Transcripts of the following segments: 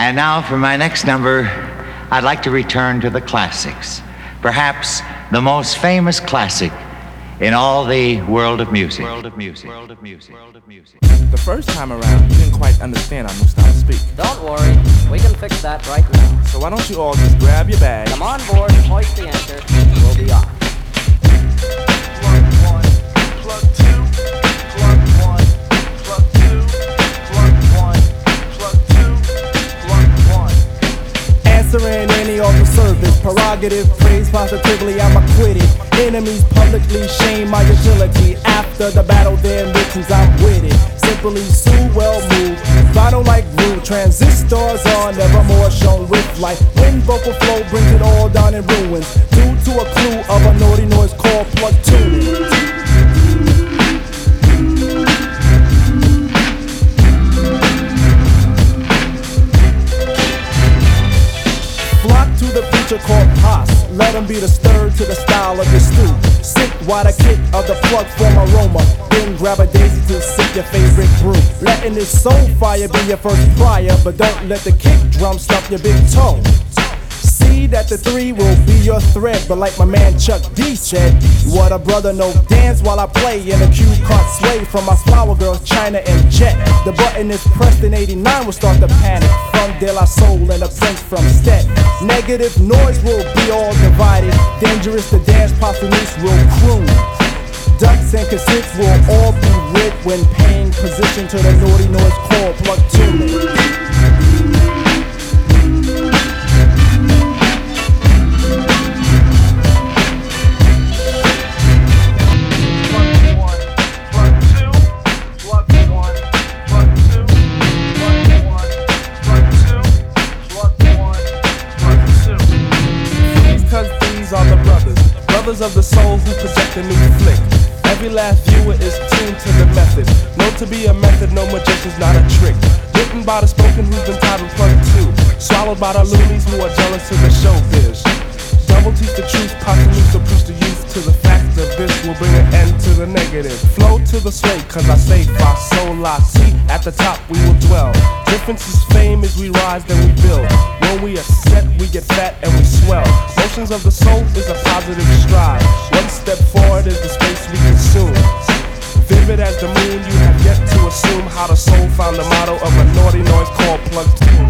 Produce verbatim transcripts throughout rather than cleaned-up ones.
And now for my next number, I'd like to return to the classics. Perhaps the most famous classic in all the world of music. World of music. World of music. World of music. The first time around, you didn't quite understand our new style to speak. Don't worry, we can fix that right now. So why don't you all just grab your bags? Come on board, hoist the anchor, we'll be off. Plug one, plug two, plug one, plug two, plug one, plug two, plug one. Answering any offer service, prerogative, praise positively, I'm acquitted. Enemies publicly shame my agility. After the battle, their ambitions, I'm with it. Simply sue, well moved. Vinyl like glue, transistors are never more shown with light. When vocal flow brings it all down in ruins, due to a clue of a naughty noise called plug tuning. Flock to the preacher called Pos. Let him be the stir to the style of the stew. Sit while the kick of the plug form aroma. Then grab a daisy to sip your favorite brew. Letting this soul fire be your first prior, but don't let the kick drum stop your big toe. See that the three will be your thread, but like my man Chuck D said, what a brother, no dance while I play. In a cue card sway from my flower girls, China and Jet. The button is pressed in eighty-nine will start the panic. From De La Soul and a prince from Stet. Negative noise will be all divided. Dangerous to dance, Pasanis will croon. Ducks and cassettes will all be rid when paying position to the naughty noise called plug tuning. Of the soul who project a new flick. Every last viewer is tuned to the method. Known to be a method, no magician's not a trick. Written by the spoken who's been titled plug two. Swallowed by the loonies who are jealous of the showbiz. Double teach the truth, possibly to preach the youth to the fact that this will bring an end to the negative. Flow to the sway, cause I say fa sol la si. At the top we will dwell. Difference is fame as we rise, then we build. When we are set, we get fat and we swell. Motions of the soul is a positive stride. One step forward is the space we consume. Vivid as the moon, you have yet to assume how the soul found the motto of a naughty noise called plug tuning.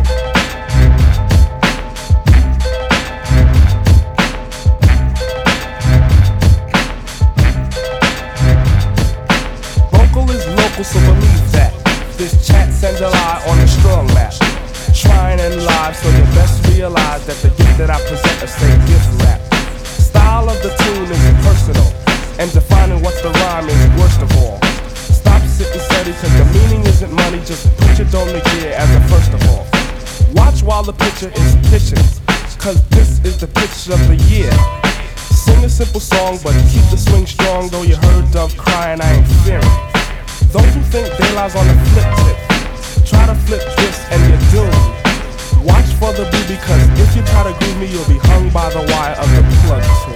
Vocal is local, so believe that. This chat sends a lie on a strong map. Trying and live, so you best realize that the gift that I present is say gift rap. Style of the tune is personal, and defining what's the rhyme is worst of all. Stop sitting steady, cause the meaning isn't money, just put your dome to gear as a first of all. Watch while the picture is pitching, cause this is the pitch of the year. Sing a simple song, but keep the swing strong, though you heard Dove crying, I ain't fearing. Those who think they lies on the flip tip, try to flip this and you're doomed. Watch for the boo, because if you try to groove me, you'll be hung by the wire of the plug.